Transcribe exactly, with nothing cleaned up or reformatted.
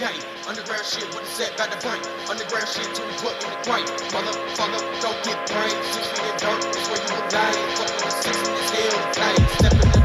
gang. Underground shit, what is that about the brain? Underground shit till we put in the grain. Motherfucker, don't get brain. Six feet in dirt, that's where you will die. Fucking with six in this hell, die. Stepping